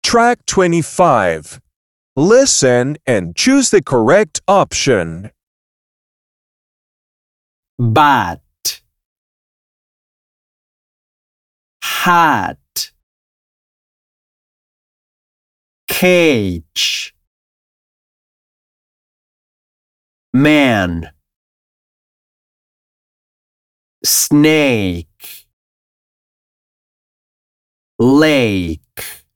Track 25. Listen and choose the correct option. Bat, hat, cage, man, snake, lake.